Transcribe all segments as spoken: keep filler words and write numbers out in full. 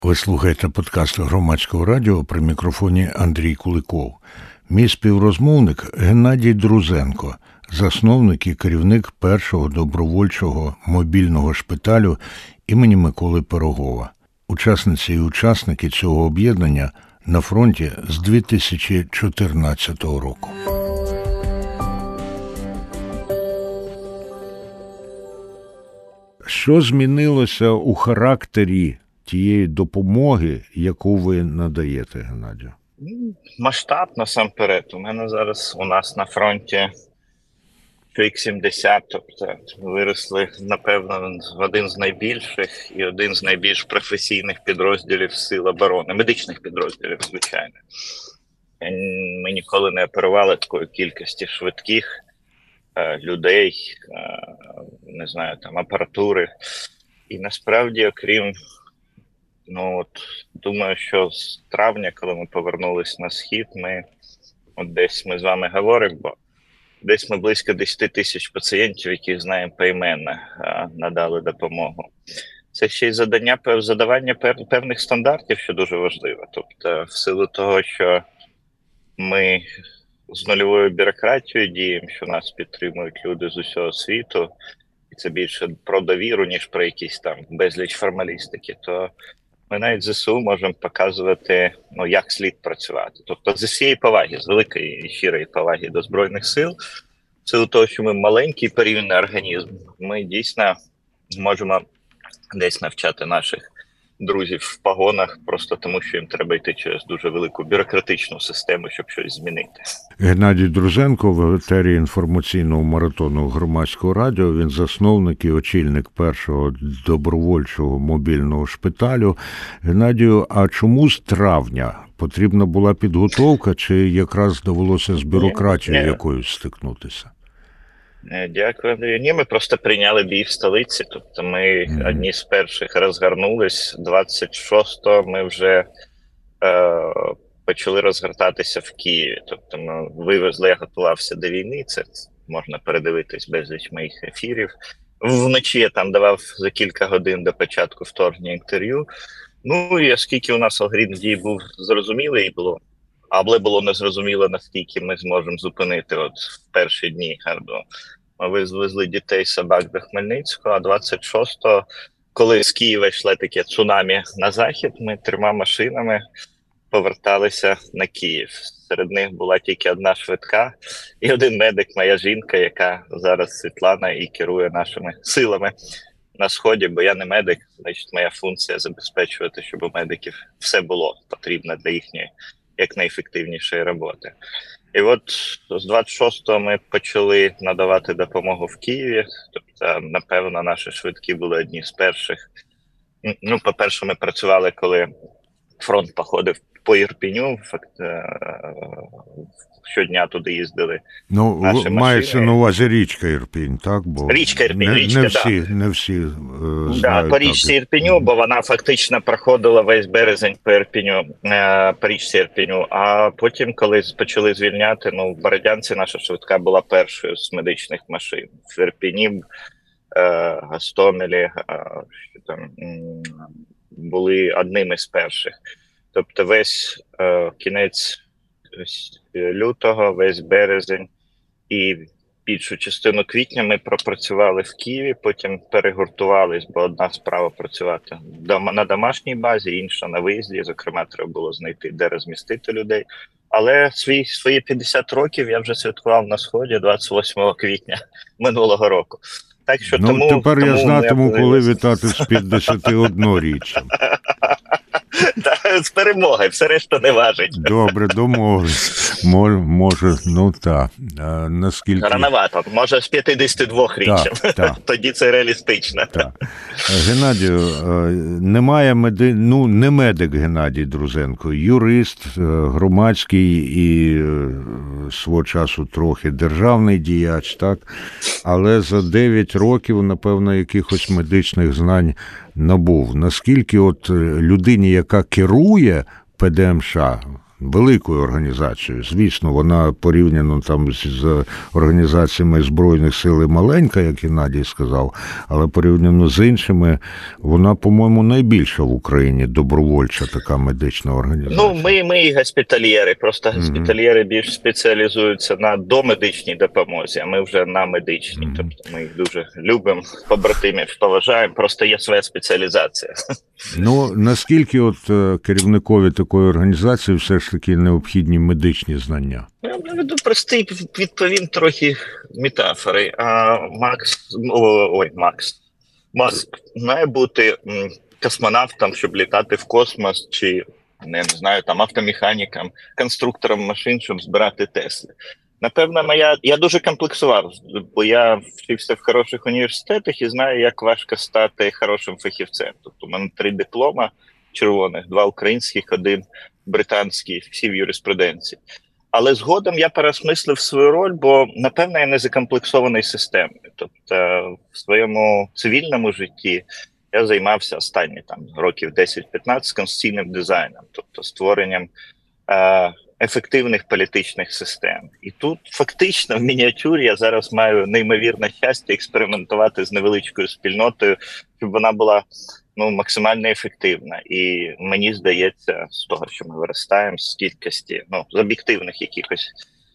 Ви слухаєте подкаст Громадського радіо, при мікрофоні Андрій Куликов. Мій співрозмовник Геннадій Друзенко, засновник і керівник першого добровольчого мобільного шпиталю імені Миколи Пирогова. Учасниці і учасники цього об'єднання на фронті з дві тисячі чотирнадцятого року. Що змінилося у характері тієї допомоги, яку ви надаєте, Геннадію? Масштаб, насамперед. У мене зараз у нас на фронті чоловік сімдесят, тобто виросли, напевно, в один з найбільших і один з найбільш професійних підрозділів Сил оборони, медичних підрозділів, звичайно. Ми ніколи не оперували такої кількості швидких е, людей, е, не знаю, там, апаратури. І насправді, окрім Ну, от, думаю, що з травня, коли ми повернулись на Схід, ми, от десь ми з вами говоримо, бо десь ми близько десять тисяч пацієнтів, яких знаємо поіменно, надали допомогу. Це ще й задання, задавання певних стандартів, що дуже важливо. Тобто, в силу того, що ми з нульовою бюрократією діємо, що нас підтримують люди з усього світу, і це більше про довіру, ніж про якісь там безліч формалістики, то ми навіть ЗСУ можемо показувати, ну, як слід працювати. Тобто з усієї поваги, з великої і щирої поваги до Збройних сил, в силу того, що ми маленький порівняний організм, ми дійсно можемо десь навчати наших друзів в погонах, просто тому, що їм треба йти через дуже велику бюрократичну систему, щоб щось змінити. Геннадій Друзенко, в етері інформаційного маратону Громадського радіо, він засновник і очільник першого добровольчого мобільного шпиталю. Геннадію, а чому з травня? Потрібна була підготовка, чи якраз довелося з бюрократією якоюсь стикнутися? Дякую, Андрію. Ні, ми просто прийняли бій в столиці, тобто ми mm. одні з перших розгорнулись. двадцять шостого ми вже е, почали розгортатися в Києві. Тобто ми вивезли, я готувався до війни, це можна передивитись безліч моїх ефірів. Вночі я там давав за кілька годин до початку вторгнення інтерв'ю. Ну і оскільки у нас алгоритм дій був зрозумілий, було, але було незрозуміло, наскільки ми зможемо зупинити от в перші дні. Ми вивезли дітей, собак до Хмельницького, а двадцять шостого, коли з Києва йшло таке цунамі на захід, ми трьома машинами поверталися на Київ. Серед них була тільки одна швидка і один медик, моя жінка, яка зараз Світлана і керує нашими силами на Сході, бо я не медик, значить моя функція забезпечувати, щоб у медиків все було потрібно для їхньої якнайефективнішої роботи. І от з двадцять шостого ми почали надавати допомогу в Києві. Тобто, напевно, наші швидкі були одні з перших. Ну, по-перше, ми працювали, коли фронт походив по Ірпіню, щодня туди їздили. Ну, мається на увазі річка Ірпінь, так? Бо річка Ірпінь, не, річка, не всі, да. не всі е, знають. Да, по річці Ірпіню, бо вона фактично проходила весь березень по Ірпіню, е, по річці Ірпіню. А потім, коли почали звільняти, ну, в Бородянці наша швидка була першою з медичних машин. В Ірпіні, е, Гостомелі, е, що там, були одними з перших. Тобто весь е, кінець лютого, весь березень і більшу частину квітня ми пропрацювали в Києві, потім перегуртувались, бо одна справа працювати на домашній базі, інша на виїзді, зокрема треба було знайти, де розмістити людей. Але свої, свої п'ятдесят років я вже святкував на Сході двадцять восьмого квітня минулого року. Так що ну, тому, тепер тому я знатиму, коли виявилось... вітати з п'ятдесятиодноріччям. З перемогою, все решта не важить. Добре, домовились. Може, може, ну так. Наскільки... Рановато, може з п'ятдесятидвохріччям. Так, так. Тоді це реалістично. Так. Геннадію, немає меди... ну, не медик Геннадій Друзенко, юрист, громадський і свого часу трохи державний діяч, так? Але за дев'ять років, напевно, якихось медичних знань набув. Наскільки от людині, яка керує ПДМШ, великою організацією. Звісно, вона порівняно там з організаціями Збройних сил маленька, як Геннадій сказав, але порівняно з іншими, вона, по-моєму, найбільша в Україні добровольча така медична організація. Ну, ми, ми і госпітальєри, просто госпітальєри більш спеціалізуються на домедичній допомозі, а ми вже на медичній. Mm-hmm. Тобто ми їх дуже любимо, побратимів поважаємо, просто є своя спеціалізація. Ну, наскільки от керівникові такої організації все ж таки необхідні медичні знання? Я наведу простий, відповім трохи метафори. А Макс, ой, Макс, Маск має бути космонавтом, щоб літати в космос, чи, не знаю, там автомеханіком, конструктором машин, щоб збирати Тесли. Напевно, моя... я дуже комплексував, бо я вчився в хороших університетах і знаю, як важко стати хорошим фахівцем. Тобто у мене три диплома червоних, два українських, один британський, всі в юриспруденції. Але згодом я переосмислив свою роль, бо, напевно, я не закомплексований системою. Тобто в своєму цивільному житті я займався останні там років десять-п'ятнадцять конституційним дизайном, тобто створенням е- ефективних політичних систем. І тут фактично в мініатюрі я зараз маю неймовірне щастя експериментувати з невеличкою спільнотою, щоб вона була ну, максимально ефективна. І мені здається, з того, що ми виростаємо, з кількості, ну, з об'єктивних якихось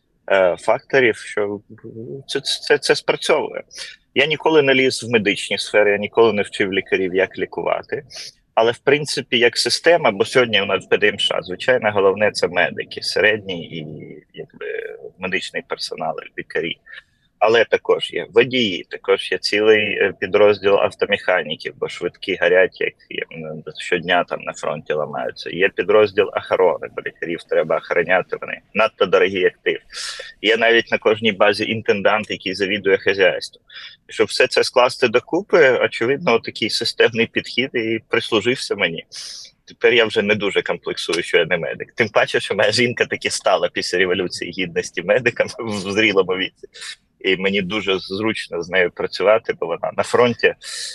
е, факторів, що це, це, це спрацьовує. Я ніколи не ліз в медичні сфери, я ніколи не вчив лікарів, як лікувати. Але, в принципі, як система, бо сьогодні у нас ПДМШ, звичайно, головне – це медики, середній і якби, медичний персонал, лікарі. Але також є водії, також є цілий підрозділ автомеханіків, бо швидкі горять, як щодня там на фронті ламаються. Є підрозділ охорони, бо лікарів треба охороняти, вони надто дорогі актив. Є навіть на кожній базі інтендант, який завідує хазяйством. І щоб все це скласти докупи, очевидно, такий системний підхід і прислужився мені. Тепер я вже не дуже комплексую, що я не медик. Тим паче, що моя жінка таки стала після Революції Гідності медиком в зрілому віці. І мені дуже зручно з нею працювати, бо вона на фронті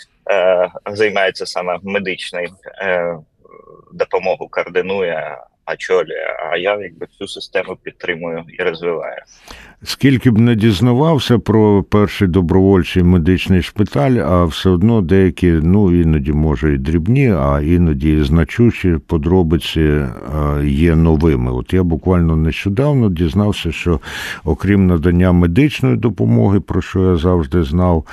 е, займається саме медичною е, допомогою, координує, очолює, а я якби цю систему підтримую і розвиваю. Скільки б не дізнавався про перший добровольчий медичний шпиталь, а все одно деякі, ну іноді може і дрібні, а іноді і значущі подробиці є новими. От я буквально нещодавно дізнався, що окрім надання медичної допомоги, про що я завжди знав,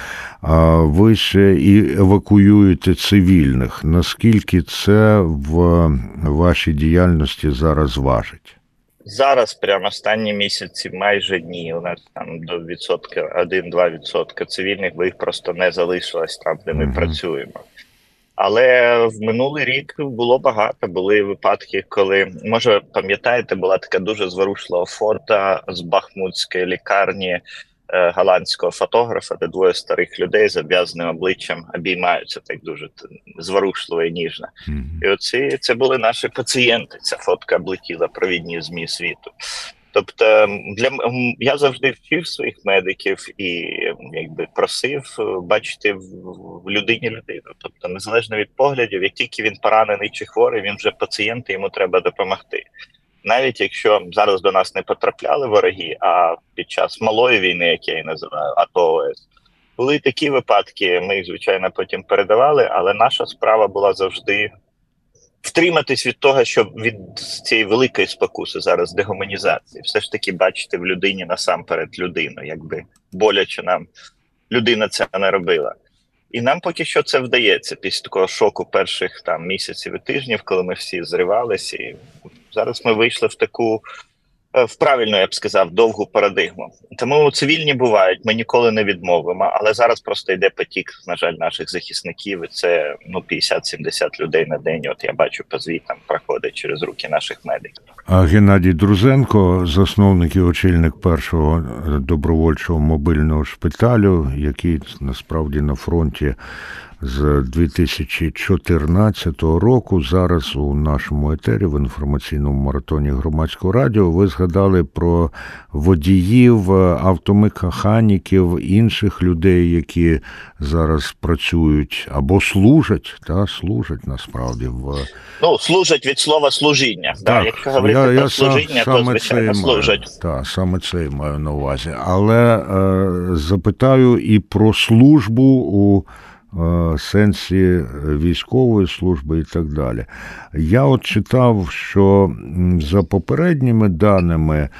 ви ще і евакуюєте цивільних. Наскільки це в вашій діяльності зараз важить? Зараз, прямо останні місяці, майже ні. У нас там до відсотка один-два відсотки цивільних, бо їх просто не залишилось там, де ми mm-hmm. працюємо. Але в минулий рік було багато. Були випадки, коли, може, пам'ятаєте, була така дуже зворушлива фото з бахмутської лікарні е, голландського фотографа, де двоє старих людей з обв'язаним обличчям обіймаються так дуже зворушливо і ніжно. Mm-hmm. І оці, це були наші пацієнти. Ця фотка облетіла провідні ЗМІ світу. Тобто для я завжди вчив своїх медиків і якби просив бачити в, в людині людину. Тобто, незалежно від поглядів, як тільки він поранений чи хворий, він вже пацієнт, і йому треба допомогти. Навіть якщо зараз до нас не потрапляли вороги, а під час малої війни, як я її називаю, АТО ООС, були такі випадки, ми їх, звичайно, потім передавали, але наша справа була завжди втриматись від того, щоб від цієї великої спокуси зараз дегуманізації, все ж таки бачити в людині насамперед людину, якби боляче нам людина це не робила. І нам поки що це вдається після такого шоку перших там місяців і тижнів, коли ми всі зривалися. І зараз ми вийшли в таку, в правильну, я б сказав, довгу парадигму. Тому цивільні бувають, ми ніколи не відмовимо, але зараз просто йде потік, на жаль, наших захисників, і це ну, п'ятдесят-сімдесят людей на день, от я бачу по звітам, проходить через руки наших медиків. А Геннадій Друзенко, засновник і очільник першого добровольчого мобільного шпиталю, який насправді на фронті з дві тисячі чотирнадцятого року. Зараз у нашому етері в інформаційному маратоні Громадського радіо ви згадали про водіїв, автомеханіків, інших людей, які зараз працюють або служать, та, служать насправді в... Ну, служать від слова служіння. Так, да, якщо говорити я, про я служіння, сам, то, звичайно, служать. Так, саме це і маю на увазі. Але е, запитаю і про службу у е, сенсі військової служби і так далі. Я от читав, що за попередніми даними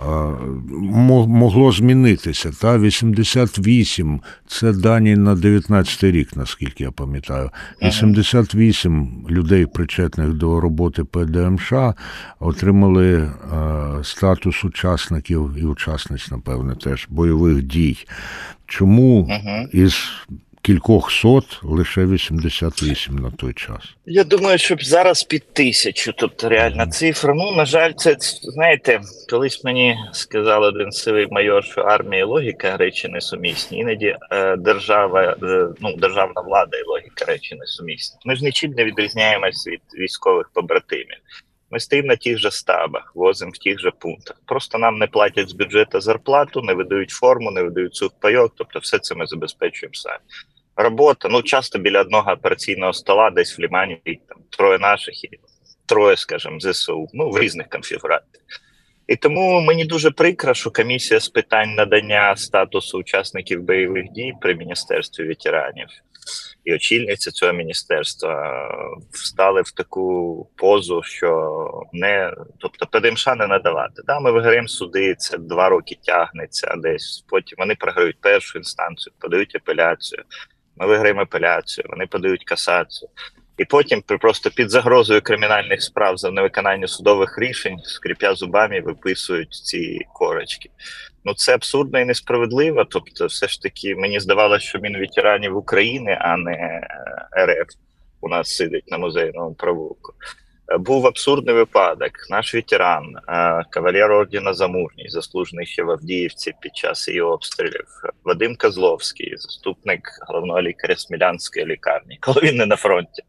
могло змінитися. Та вісімдесят вісім – це дані на дев'ятнадцятий рік, наскільки я пам'ятаю. вісімдесят вісім людей, причетних до роботи Пе Де Ем Ша, отримали е, статус учасників і учасниць, напевне, теж бойових дій. Чому uh-huh. із кількох сот лише вісімдесят вісім на той час? Я думаю, що зараз під тисячу, тобто реальна цифра. Ну, на жаль, це, знаєте, колись мені сказав один сивий майор, що армія і логіка речі несумісні. Іноді е, держава, е, ну, державна влада і логіка речі несумісні. Ми ж нічим не відрізняємось від військових побратимів. Ми стоїмо на тих же стабах, возимо в тих же пунктах. Просто нам не платять з бюджету зарплату, не видають форму, не видають сухпайок, тобто все це ми забезпечуємо самі. Робота, ну, часто біля одного операційного стола, десь в Лімані, там, троє наших і троє, скажімо, Зе Се У, ну, в різних конфігураціях. І тому мені дуже прикро, що комісія з питань надання статусу учасників бойових дій при Міністерстві ветеранів і очільниця цього міністерства встали в таку позу, що не, тобто Пе Де Ем Ша не надавати. Да, ми виграємо суди, це два роки тягнеться десь, потім вони програють першу інстанцію, подають апеляцію, ми виграємо апеляцію, вони подають касацію. І потім просто під загрозою кримінальних справ за невиконання судових рішень, скрипя зубами, виписують ці корочки. Ну, це абсурдно і несправедливо. Тобто, все ж таки, мені здавалося, що Мінветеранів України, а не Ер Еф у нас сидить на музейному провулку. Був абсурдний випадок. Наш ветеран, кавалер ордена За мужність, заслужений ще в Авдіївці під час її обстрілів, Вадим Козловський, заступник головного лікаря Смілянської лікарні, коли він не на фронті,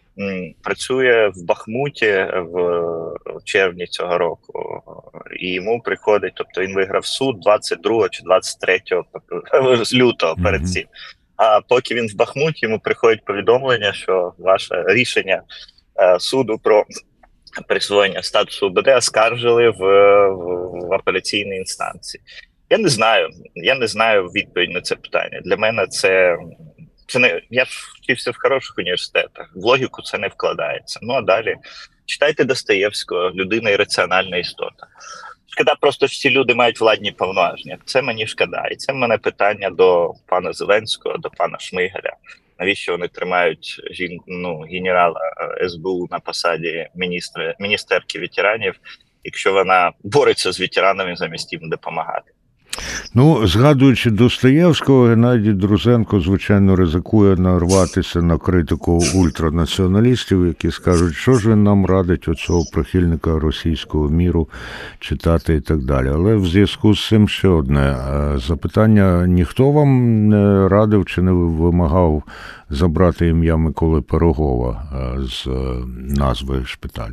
працює в Бахмуті в червні цього року, і йому приходить, тобто він виграв суд двадцять другого чи двадцять третього лютого перед цим. А поки він в Бахмуті, йому приходить повідомлення, що ваше рішення суду про присвоєння статусу О Бе Де оскаржили в, в, в апеляційній інстанції. Я не знаю, я не знаю відповідь на це питання. Для мене це, це не, я ж вчився в хороших університетах, в логіку це не вкладається. Ну а далі читайте Достоєвського, людина і раціональна істота. Шкода просто, що ці люди мають владні повноваження. Це мені шкода. І це в мене питання до пана Зеленського, до пана Шмигаля. Навіщо вони тримають жін, ну, генерала Ес Бе У на посаді міністра, міністерки ветеранів, якщо вона бореться з ветеранами замість їм допомагати? Ну, згадуючи Достоєвського, Геннадій Друзенко, звичайно, ризикує нарватися на критику ультранаціоналістів, які скажуть, що ж він нам радить оцього прихильника російського міру читати і так далі. Але в зв'язку з цим ще одне запитання. Ніхто вам не радив чи не вимагав забрати ім'я Миколи Пирогова з назви шпиталю?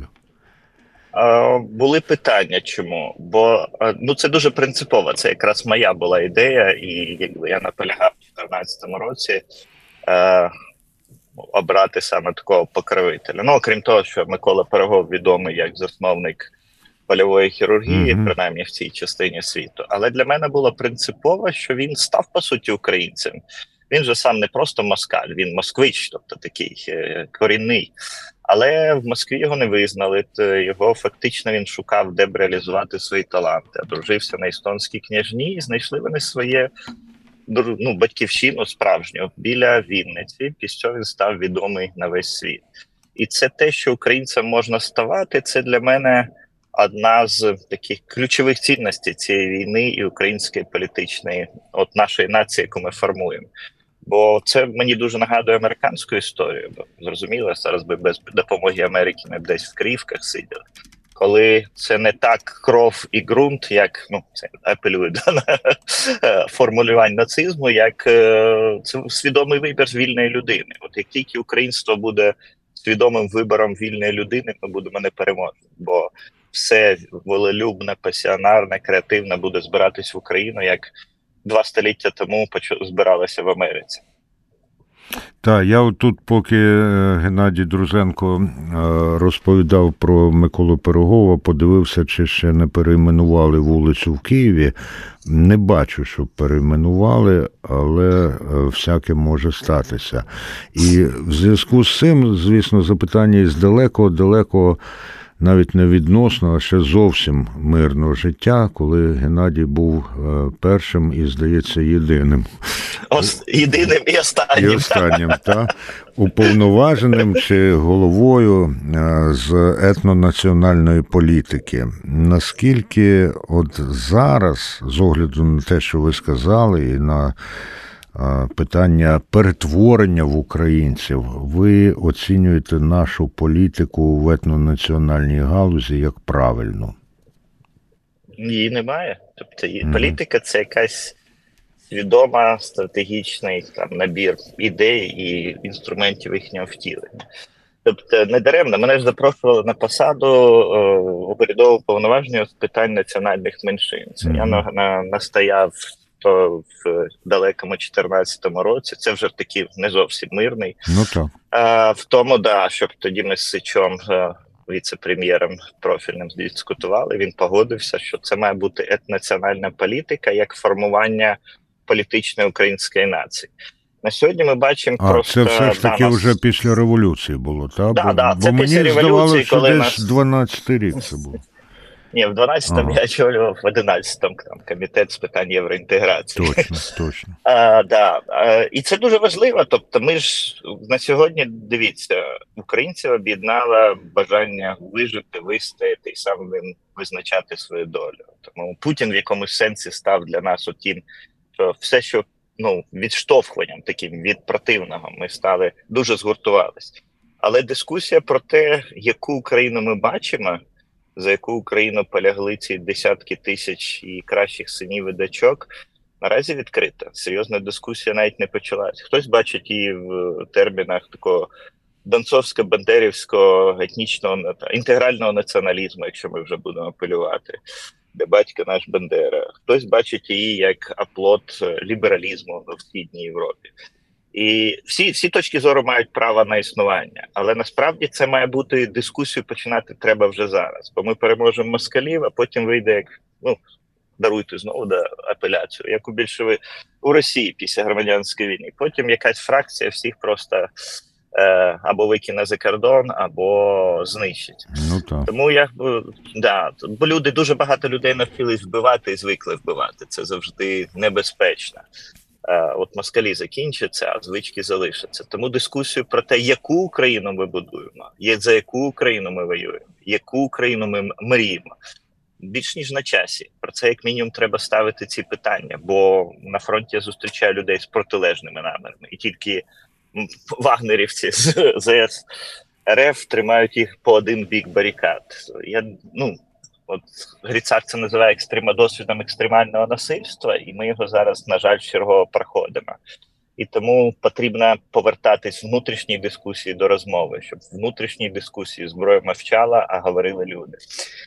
Були питання, чому, бо ну це дуже принципово, це якраз моя була ідея, і якби я наполягав в чотирнадцятому році е, обрати саме такого покровителя. Ну, окрім того, що Микола Пирогов відомий як засновник польової хірургії, mm-hmm. принаймні в цій частині світу, але для мене було принципово, що він став, по суті, українцем. Він же сам не просто москаль, він москвич, тобто такий е, корінний. Але в Москві його не визнали, його фактично він шукав, де б реалізувати свої таланти. Одружився на естонській княжні і знайшли вони своє, ну, батьківщину справжню біля Вінниці, після цього він став відомий на весь світ. І це те, що українцям можна ставати, це для мене одна з таких ключових цінностей цієї війни і української політичної, от нашої нації, яку ми формуємо. Бо це мені дуже нагадує американську історію. Бо, зрозуміло, зараз би без допомоги Америки ми б десь в Криївках сиділи. коли це не так кров і ґрунт, як, ну, це апелює до формулювань нацизму, як е, це свідомий вибір вільної людини. От як тільки українство буде свідомим вибором вільної людини, ми будемо непереможні, бо все волелюбне, пасіонарне, креативне буде збиратись в Україну, як два століття тому збиралося в Америці. Так, я от тут, поки Геннадій Друзенко розповідав про Миколу Пирогова, подивився, чи ще не перейменували вулицю в Києві. Не бачу, щоб перейменували, але всяке може статися. І в зв'язку з цим, звісно, запитання із далекого-далекого, навіть не відносно, а ще зовсім мирного життя, коли Геннадій був першим і, здається, єдиним. Ос, єдиним і останнім. І останнім, так. Уповноваженим чи головою з етнонаціональної політики. Наскільки от зараз, з огляду на те, що ви сказали, і на питання перетворення в українців, ви оцінюєте нашу політику в етнонаціональній галузі як правильну? Її немає. Тобто mm-hmm. політика – це якась свідома, стратегічний там набір ідей і інструментів їхнього втілення. Тобто недаремно мене ж запрошували на посаду урядового повноваження з питань національних меншин. Це mm-hmm. я на, на, настояв то в далекому чотирнадцятому році, це вже такий не зовсім мирний. Ну так. А, в тому, да, щоб тоді ми з Сичом, віце-прем'єром профільним, дискутували, він погодився, що це має бути етнонаціональна політика як формування політичної української нації. На сьогодні ми бачимо а, просто... це все ж таки да, вже нас... після революції було, так? Да, бо да, бо це мені після революції, здавалося, що коли десь нас... дванадцятий рік це було. Ні, в дванадцятому ага. я очолював, в одинадцятому там комітет з питань євроінтеграції. Точно, точно. А, да. а, і це дуже важливо. Тобто ми ж на сьогодні, дивіться, українців об'єднало бажання вижити, вистояти і сам він визначати свою долю. Тому Путін в якомусь сенсі став для нас отім, що все, що ну, відштовхуванням таким від противного, ми стали дуже згуртувалися. Але дискусія про те, яку Україну ми бачимо, за яку Україну полягли ці десятки тисяч і кращих синів і дочок, наразі відкрита. Серйозна дискусія навіть не почалась. Хтось бачить її в термінах такого донцовсько-бандерівського етнічного, інтегрального націоналізму, якщо ми вже будемо апелювати, де батько наш Бандера. Хтось бачить її як оплот лібералізму в Східній Європі. І всі, всі точки зору мають право на існування, але насправді це має бути дискусію починати треба вже зараз, бо ми переможемо москалів, а потім вийде як, ну, даруйте знову да, апеляцію, як у більшови у Росії після громадянської війни. Потім якась фракція всіх просто е, або викине за кордон, або знищить. Ну, так. Тому я, да, бо люди, дуже багато людей навчились вбивати і звикли вбивати, це завжди небезпечно. От москалі закінчаться, а звички залишаться. Тому дискусію про те, яку Україну ми будуємо, за яку Україну ми воюємо, яку Україну ми мріємо, більш ніж на часі. Про це як мінімум треба ставити ці питання, бо на фронті я зустрічаю людей з протилежними намірами. І тільки вагнерівці з ЗС РФ тримають їх по один бік барикад. Я, ну, От Грицак це називає екстремодосвідом екстремального насильства, і ми його зараз, на жаль, чергово проходимо. І тому потрібно повертатись в внутрішній дискусії до розмови, щоб в внутрішній дискусії зброя мовчала, а говорили люди.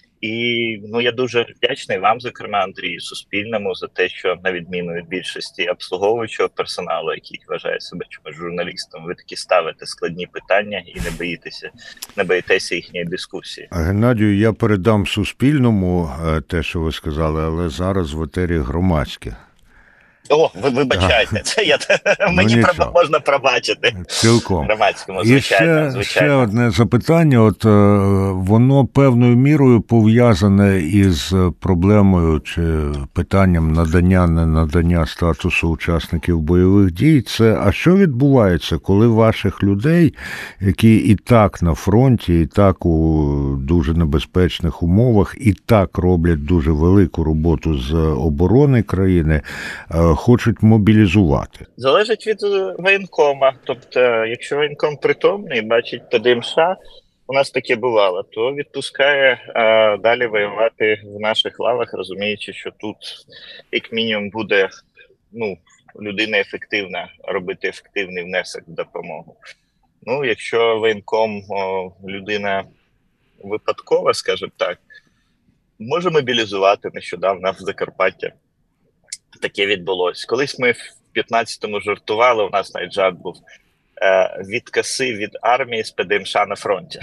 І ну, я дуже вдячний вам, зокрема, Андрію, Суспільному, за те, що, на відміну від більшості обслуговуючого персоналу, який вважає себе чомусь журналістом, ви таки ставите складні питання і не боїтеся, не боїтеся їхньої дискусії. А, Геннадію, я передам Суспільному те, що ви сказали, але зараз в етері Громадське. О, ви вибачайте, це я мені ну, про, можна пробачити. Цілком. Громадському, звичайно, І ще, звичайно. ще одне запитання, от воно певною мірою пов'язане із проблемою чи питанням надання, не надання статусу учасників бойових дій. Це, а що відбувається, коли ваших людей, які і так на фронті, і так у дуже небезпечних умовах, і так роблять дуже велику роботу з оборони країни, хочуть мобілізувати? Залежить від воєнкома. Тобто, якщо воєнком притомний, бачить ПДМШ, у нас таке бувало, то відпускає а, далі воювати в наших лавах, розуміючи, що тут як мінімум буде, ну, людина ефективна, робити ефективний внесок в допомогу. Ну, якщо воєнком о, людина випадкова, скажімо так, може мобілізувати. Нещодавно в Закарпаття таке відбулося. Колись ми в п'ятнадцятому жартували, у нас навіть жарт був, е, відкаси від армії з ПДМШ на фронті.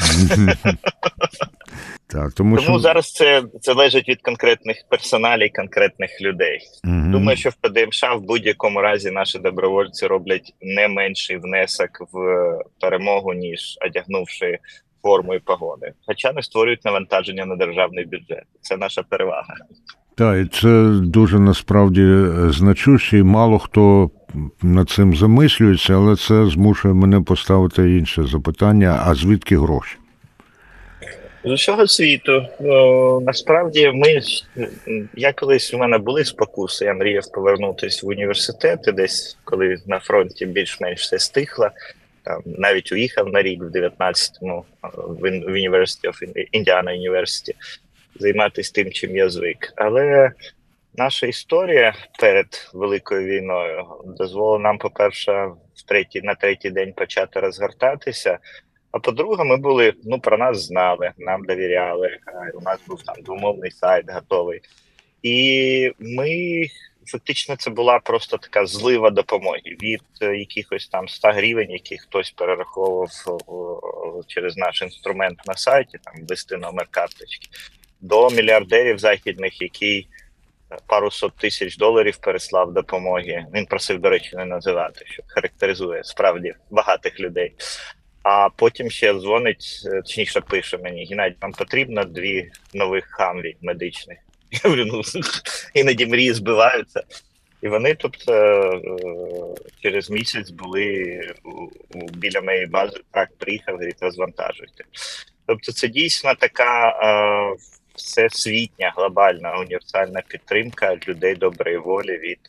Так, тому тому що... зараз це залежить від конкретних персоналій, конкретних людей. Угу. Думаю, що в ПДМШ в будь-якому разі наші добровольці роблять не менший внесок в перемогу, ніж одягнувши форму і погони. Хоча не створюють навантаження на державний бюджет. Це наша перевага. Так, і це дуже насправді значуще, і мало хто над цим замислюється, але це змушує мене поставити інше запитання, а звідки гроші? З усього світу. О, насправді, ми, я колись, у мене були спокуси, я мріяв повернутися в університет, десь, коли на фронті більш-менш все стихло. Там, навіть уїхав на рік в дев'ятнадцятому в University of Indiana University займатися тим, чим я звик. Але наша історія перед Великою війною дозволила нам, по-перше, в третій, на третій день почати розгортатися. А по-друге, ми були, ну, про нас знали, нам довіряли, у нас був там двомовний сайт готовий. І ми, фактично, це була просто така злива допомоги від якихось там ста гривень, які хтось перераховував через наш інструмент на сайті, там, ввести номер карточки, до мільярдерів західних, який пару сот тисяч доларів переслав допомоги. Він просив, до речі, не називати, що характеризує справді багатих людей. А потім ще дзвонить, точніше пише мені: Геннадій, нам потрібно дві нових хамві медичних. Я говорю, ну, іноді мрії збиваються. І вони, тобто, через місяць були біля моєї бази, так, приїхав, говорить, розвантажуйте. Тобто це дійсно така е, всесвітня, глобальна, універсальна підтримка людей доброї волі від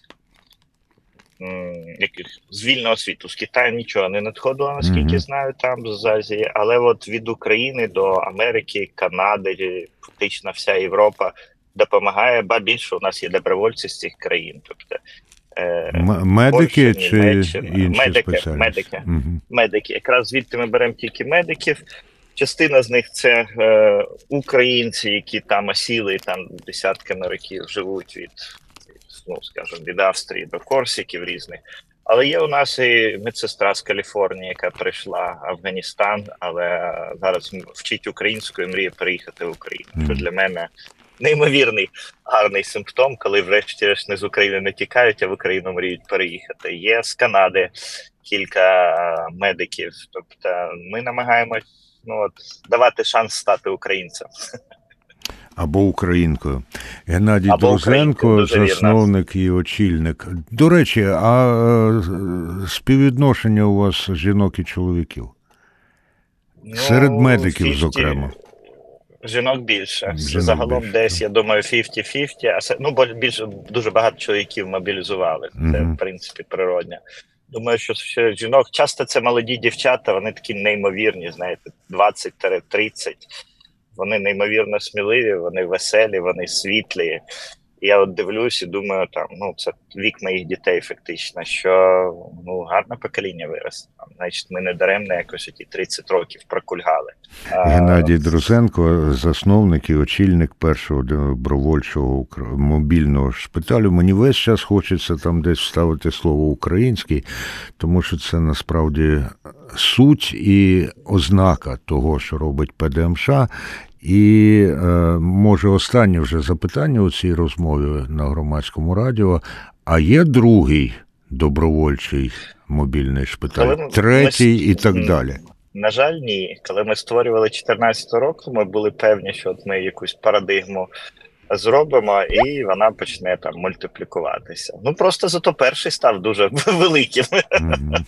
яких з вільного світу. З Китаю нічого не надходило, наскільки mm-hmm. знаю, там з Азії, але от від України до Америки, Канади, фактично вся Європа допомагає, ба більше у нас є добровольці з цих країн. Тобто е, медики Польща, чи Німеччина, інші медики, спеціальності? Медики, mm-hmm. медики. Якраз звідти ми беремо тільки медиків. Частина з них це е, українці, які там осіли, там десятками років живуть від, ну, скажімо, від Австрії до Корсиків різних. Але є у нас і медсестра з Каліфорнії, яка прийшла в Афганістан, але зараз вчить українську і мріє переїхати в Україну. Mm. Що для мене неймовірний гарний симптом, коли врешті-решт не з України не тікають, а в Україну мріють переїхати. Є з Канади кілька медиків. Тобто ми намагаємось, ну, от, давати шанс стати українцем. Або українкою. Геннадій Або Друзенко, засновник і очільник. До речі, а співвідношення у вас жінок і чоловіків? Ну, серед медиків, п'ятдесят зокрема. Жінок більше. Жінок Загалом більше. Десь, я думаю, п'ятдесят на п'ятдесят. Ну, бо більше, дуже багато чоловіків мобілізували. Це, mm-hmm. в принципі, природне. Думаю, що ще жінок, часто це молоді дівчата, вони такі неймовірні, знаєте, двадцять-тридцять. Вони неймовірно сміливі, вони веселі, вони світлі. І я от дивлюсь і думаю, там, ну, це вік моїх дітей фактично, що, ну, гарне покоління виросте. Значить, ми не даремно якось ті тридцять років прокульгали. Геннадій Друзенко, засновник і очільник першого добровольчого мобільного шпиталю. Мені весь час хочеться там десь вставити слово «український», тому що це насправді суть і ознака того, що робить ПДМШ. І, е, може, останнє вже запитання у цій розмові на Громадському радіо. А є другий добровольчий мобільний шпиталь? Ми, третій ми, і так далі? На жаль, ні. Коли ми створювали чотирнадцятого року, ми були певні, що от ми якусь парадигму зробимо, і вона почне там мультиплікуватися. Ну, просто зато перший став дуже великим. Mm-hmm.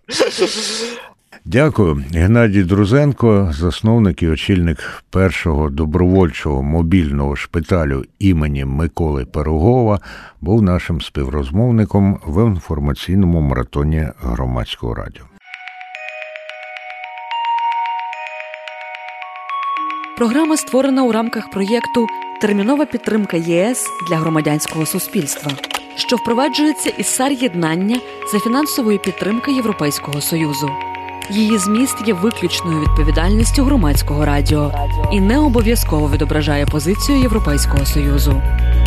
Дякую. Геннадій Друзенко, засновник і очільник першого добровольчого мобільного шпиталю імені Миколи Пирогова, був нашим співрозмовником в інформаційному маратоні Громадського радіо. Програма створена у рамках проєкту «Термінова підтримка ЄС для громадянського суспільства», що впроваджується із САР-єднання за фінансової підтримки Європейського Союзу. Її зміст є виключною відповідальністю громадського радіо і не обов'язково відображає позицію Європейського Союзу.